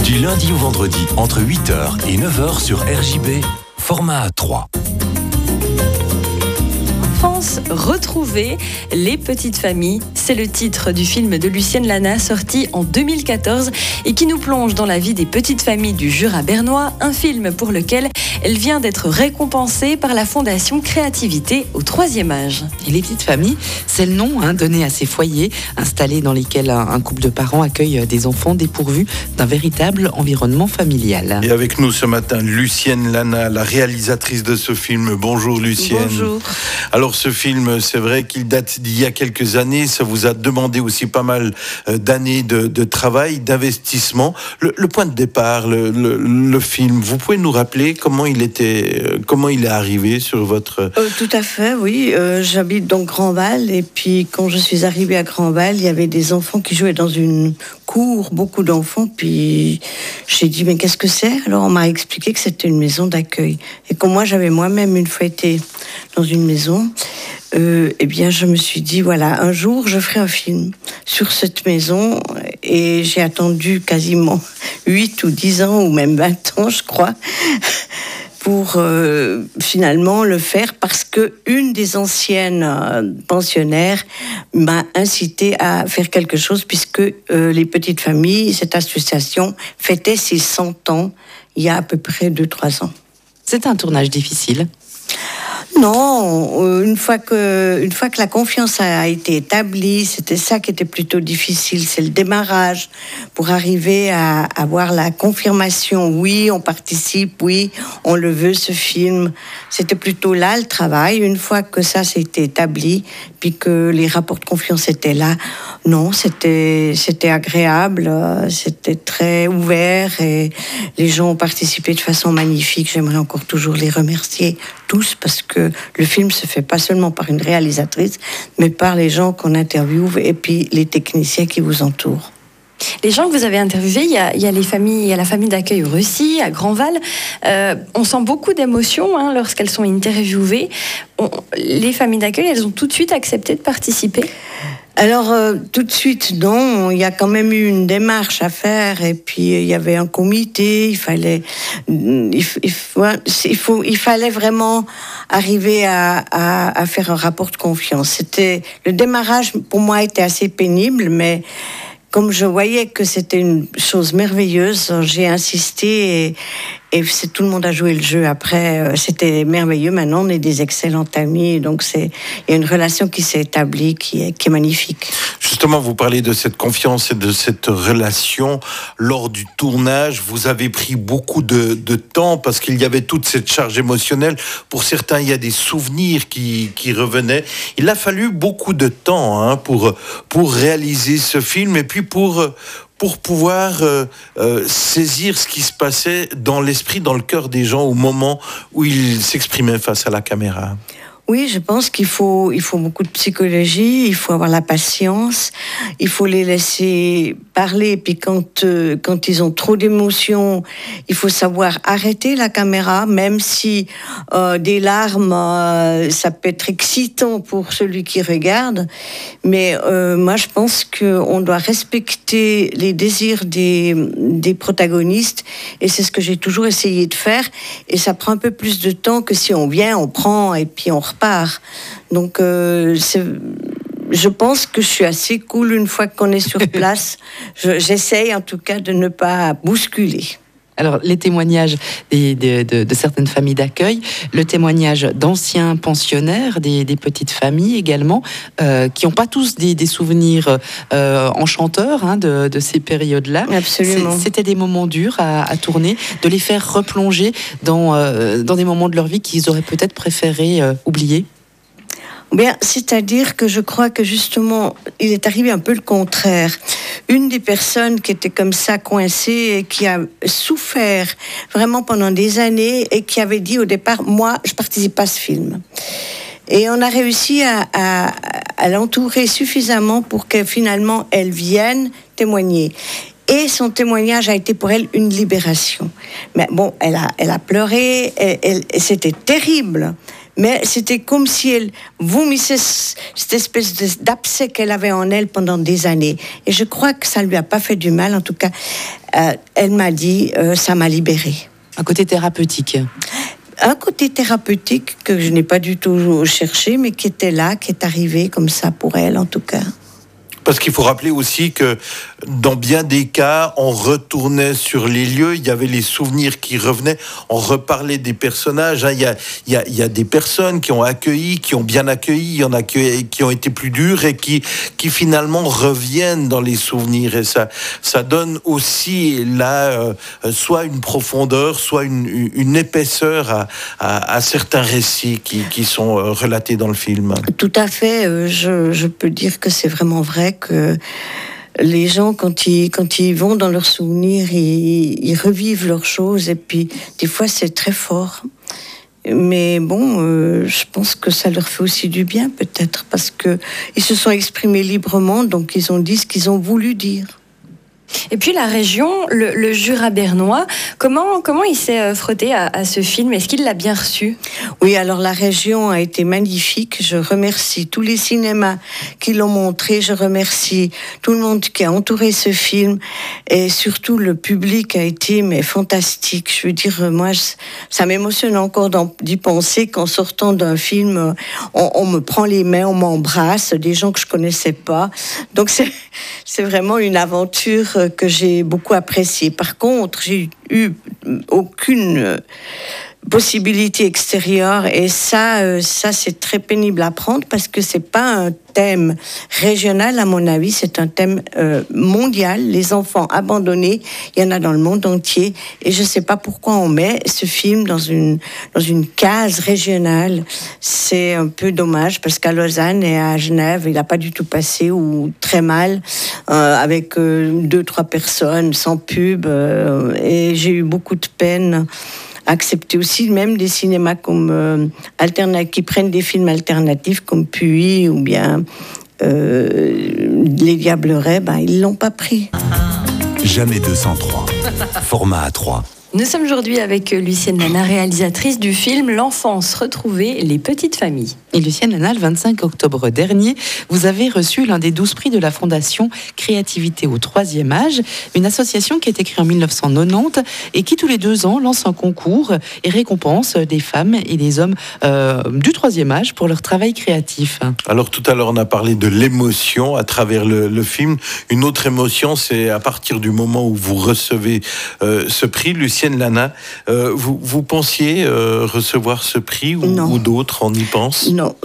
Du lundi au vendredi, entre 8h et 9h sur RJB, format A3. Enfance retrouvée, les petites familles, c'est le titre du film de Lucienne Lana sorti en 2014 et qui nous plonge dans la vie des petites familles du Jura bernois, un film pour lequel elle vient d'être récompensée par la Fondation Créativité au 3e âge. Et les petites familles, c'est le nom donné à ces foyers installés dans lesquels un couple de parents accueille des enfants dépourvus d'un véritable environnement familial. Et avec nous ce matin, Lucienne Lana, la réalisatrice de ce film. Bonjour Lucienne. Bonjour. Alors ce film, c'est vrai qu'il date d'il y a quelques années. Ça vous a demandé aussi pas mal d'années de travail, d'investissement. Le point de départ, le film, vous pouvez nous rappeler comment il est arrivé sur votre... Tout à fait, oui. J'habite donc Grandval et puis quand je suis arrivée à Grandval, il y avait des enfants qui jouaient dans une cour, beaucoup d'enfants. Puis j'ai dit, mais qu'est-ce que c'est ? Alors on m'a expliqué que c'était une maison d'accueil. Et comme moi, j'avais moi-même une fois été dans une maison, eh bien je me suis dit, voilà, un jour je ferai un film sur cette maison. Et j'ai attendu quasiment 8 ou 10 ans, ou même 20 ans, je crois, pour finalement le faire, parce qu'une des anciennes pensionnaires m'a incité à faire quelque chose, puisque les petites familles, cette association, fêtait ses 100 ans il y a à peu près 2-3 ans. C'est un tournage difficile. Non, une fois que la confiance a été établie, c'était ça qui était plutôt difficile, c'est le démarrage pour arriver à avoir la confirmation. Oui, on participe, oui, on le veut ce film. C'était plutôt là le travail. Une fois que ça s'est établi, puis que les rapports de confiance étaient là, non, c'était agréable, c'était très ouvert et les gens ont participé de façon magnifique. J'aimerais encore toujours les remercier tous, parce que le film se fait pas seulement par une réalisatrice, mais par les gens qu'on interviewe et puis les techniciens qui vous entourent. Les gens que vous avez interviewés, il y a les familles, il y a la famille d'accueil au Russie, à Grandval. On sent beaucoup d'émotions lorsqu'elles sont interviewées. Les familles d'accueil, elles ont tout de suite accepté de participer ? Alors, tout de suite, non. Il y a quand même eu une démarche à faire. Et puis, il y avait un comité. Il fallait vraiment arriver à faire un rapport de confiance. Le démarrage, pour moi, était assez pénible, mais comme je voyais que c'était une chose merveilleuse, j'ai insisté et tout le monde a joué le jeu. Après, c'était merveilleux. Maintenant, on est des excellents amis. Donc, il y a une relation qui s'est établie qui est magnifique. Justement, vous parlez de cette confiance et de cette relation. Lors du tournage, vous avez pris beaucoup de temps parce qu'il y avait toute cette charge émotionnelle. Pour certains, il y a des souvenirs qui revenaient. Il a fallu beaucoup de temps pour réaliser ce film et puis pour pouvoir saisir ce qui se passait dans l'esprit, dans le cœur des gens au moment où ils s'exprimaient face à la caméra. Oui, je pense qu'il faut beaucoup de psychologie, il faut avoir la patience, il faut les laisser parler. Et puis quand ils ont trop d'émotions, il faut savoir arrêter la caméra, même si des larmes, ça peut être excitant pour celui qui regarde. Mais moi, je pense qu'on doit respecter les désirs des protagonistes, et c'est ce que j'ai toujours essayé de faire. Et ça prend un peu plus de temps que si on vient, on prend et puis on repart. Donc, je pense que je suis assez cool une fois qu'on est sur place. J'essaye en tout cas de ne pas bousculer. Alors, les témoignages de certaines familles d'accueil, le témoignage d'anciens pensionnaires, des petites familles également, qui n'ont pas tous des souvenirs enchanteurs de ces périodes-là. Absolument. C'était des moments durs à tourner, de les faire replonger dans des moments de leur vie qu'ils auraient peut-être préféré oublier. Bien, c'est-à-dire que je crois que justement, il est arrivé un peu le contraire. Une des personnes qui était comme ça coincée et qui a souffert vraiment pendant des années et qui avait dit au départ, moi, je participe pas à ce film. Et on a réussi à l'entourer suffisamment pour que finalement elle vienne témoigner. Et son témoignage a été pour elle une libération. Mais bon, elle a pleuré, c'était terrible. Mais c'était comme si elle vomissait cette espèce d'abcès qu'elle avait en elle pendant des années. Et je crois que ça lui a pas fait du mal. En tout cas, elle m'a dit, ça m'a libérée. Un côté thérapeutique. Un côté thérapeutique que je n'ai pas du tout cherché, mais qui était là, qui est arrivé comme ça pour elle, en tout cas. Parce qu'il faut rappeler aussi que dans bien des cas, on retournait sur les lieux, il y avait les souvenirs qui revenaient, on reparlait des personnages. Hein. Il y a des personnes qui ont accueilli, qui ont bien accueilli, il y en a qui ont été plus dures et qui finalement reviennent dans les souvenirs. Et ça donne aussi là soit une profondeur, soit une épaisseur à certains récits qui sont relatés dans le film. Tout à fait, je peux dire que c'est vraiment vrai que les gens, quand ils vont dans leurs souvenirs, ils revivent leurs choses, et puis des fois c'est très fort. Mais bon, je pense que ça leur fait aussi du bien peut-être, parce qu'ils se sont exprimés librement, donc ils ont dit ce qu'ils ont voulu dire. Et puis la région, le Jura bernois, comment il s'est frotté à ce film? Est-ce qu'il l'a bien reçu? Oui, alors la région a été magnifique. Je remercie tous les cinémas qui l'ont montré. Je remercie tout le monde qui a entouré ce film. Et surtout, le public a été fantastique. Je veux dire, moi, ça m'émotionne encore d'y penser qu'en sortant d'un film, on me prend les mains, on m'embrasse, des gens que je connaissais pas. Donc c'est vraiment une aventure que j'ai beaucoup appréciée. Par contre, j'ai eu aucune possibilité extérieure, et ça c'est très pénible à prendre, parce que c'est pas un thème régional, à mon avis, c'est un thème mondial. Les enfants abandonnés, il y en a dans le monde entier, et je sais pas pourquoi on met ce film dans une case régionale. C'est un peu dommage, parce qu'à Lausanne et à Genève, il n'a pas du tout passé, ou très mal, avec 2-3 personnes, sans pub, et j'ai eu beaucoup de peine accepter aussi, même des cinémas comme qui prennent des films alternatifs comme Puy ou bien Les Diablerets, ils l'ont pas pris. Jamais 203. Format A3. Nous sommes aujourd'hui avec Lucienne Lana, réalisatrice du film L'enfance retrouvée, les petites familles. Et Lucienne Lana, le 25 octobre dernier, vous avez reçu l'un des 12 prix de la Fondation Créativité au 3e âge, une association qui a été créée en 1990 et qui tous les 2 ans lance un concours et récompense des femmes et des hommes du 3e âge pour leur travail créatif. Alors tout à l'heure on a parlé de l'émotion à travers le film. Une autre émotion, c'est à partir du moment où vous recevez ce prix. Lucienne Lana, vous pensiez recevoir ce prix ou d'autres, on y pense? Non,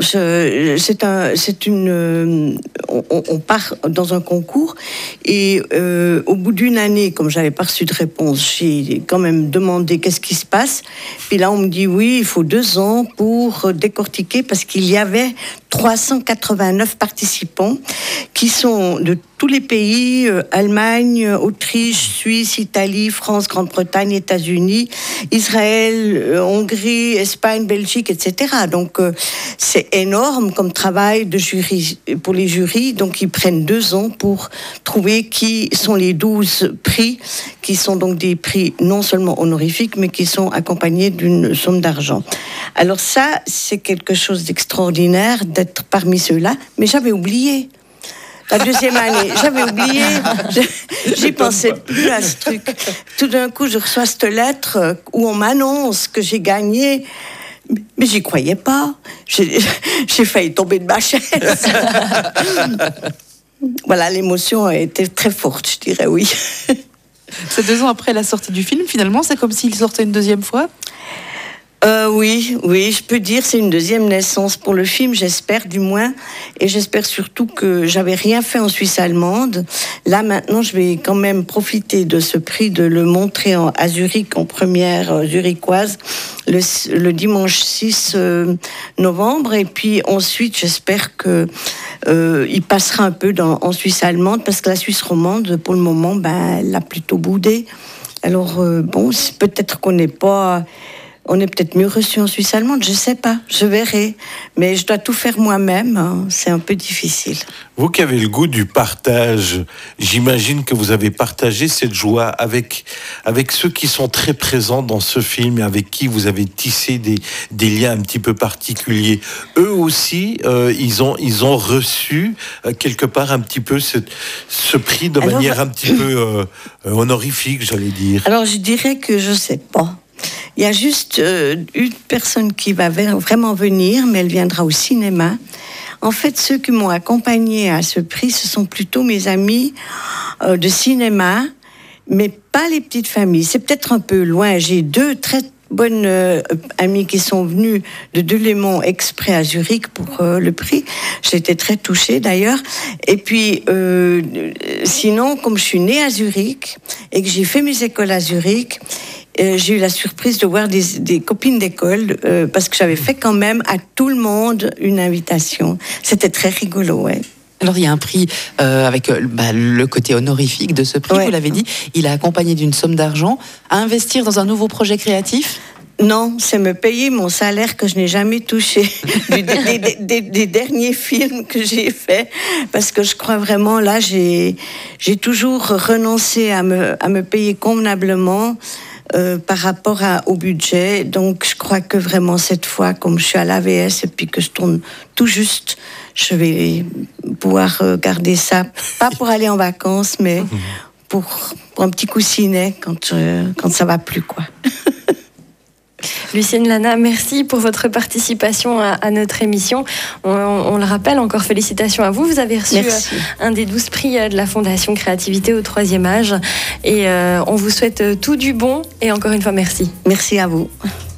on part dans un concours, et au bout d'une année, comme j'avais pas reçu de réponse, j'ai quand même demandé qu'est-ce qui se passe. Puis là, on me dit oui, il faut 2 ans pour décortiquer, parce qu'il y avait 389 participants qui sont de tous les pays, Allemagne, Autriche, Suisse, Italie, France, Grande-Bretagne, États-Unis, Israël, Hongrie, Espagne, Belgique, etc. Donc c'est énorme comme travail de jury pour les jurys. Donc ils prennent 2 ans pour trouver qui sont les 12 prix, qui sont donc des prix non seulement honorifiques, mais qui sont accompagnés d'une somme d'argent. Alors ça, c'est quelque chose d'extraordinaire d'être parmi ceux-là, mais j'avais oublié. La 2e année, j'avais oublié, j'y pensais plus à ce truc. Tout d'un coup, je reçois cette lettre où on m'annonce que j'ai gagné, mais j'y croyais pas. J'ai failli tomber de ma chaise. Voilà, l'émotion a été très forte, je dirais, oui. C'est 2 ans après la sortie du film, finalement, c'est comme s'il sortait une 2e fois? Oui, je peux dire c'est une 2e naissance pour le film, j'espère du moins, et j'espère surtout que j'avais rien fait en Suisse allemande. Là maintenant, je vais quand même profiter de ce prix, de le montrer à Zurich, en première zurichoise, le dimanche 6 novembre, et puis ensuite j'espère que il passera un peu en Suisse allemande, parce que la Suisse romande, pour le moment, elle a plutôt boudé. Alors bon, peut-être qu'on n'est pas on est peut-être mieux reçu en Suisse allemande, je sais pas, je verrai. Mais je dois tout faire moi-même, hein, c'est un peu difficile. Vous qui avez le goût du partage, j'imagine que vous avez partagé cette joie avec ceux qui sont très présents dans ce film et avec qui vous avez tissé des liens un petit peu particuliers. Eux aussi, ils ont reçu quelque part un petit peu ce prix de manière un petit peu honorifique, j'allais dire. Alors je dirais que je sais pas. Il y a juste une personne qui va vraiment venir, mais elle viendra au cinéma. En fait, ceux qui m'ont accompagnée à ce prix, ce sont plutôt mes amis de cinéma, mais pas les petites familles. C'est peut-être un peu loin. J'ai 2 très bonnes amies qui sont venues de Delémont exprès à Zurich pour le prix. J'étais très touchée d'ailleurs. Et puis, sinon, comme je suis née à Zurich et que j'ai fait mes écoles à Zurich, j'ai eu la surprise de voir des copines d'école parce que j'avais fait quand même à tout le monde une invitation. C'était très rigolo, ouais. Alors il y a un prix avec le côté honorifique de ce prix, ouais. Vous l'avez dit, il a accompagné d'une somme d'argent à investir dans un nouveau projet créatif. Non, c'est me payer mon salaire que je n'ai jamais touché des derniers films que j'ai faits, parce que je crois vraiment, là, j'ai toujours renoncé à me payer convenablement par rapport au budget. Donc, je crois que vraiment, cette fois, comme je suis à l'AVS et puis que je tourne tout juste, je vais pouvoir garder ça, pas pour aller en vacances, mais pour un petit coussinet quand ça va plus, quoi. Lucienne Lana, merci pour votre participation à notre émission. On le rappelle, encore félicitations à vous. Vous avez reçu un des 12 prix de la Fondation Créativité au 3e âge. Et on vous souhaite tout du bon. Et encore une fois, merci. Merci à vous.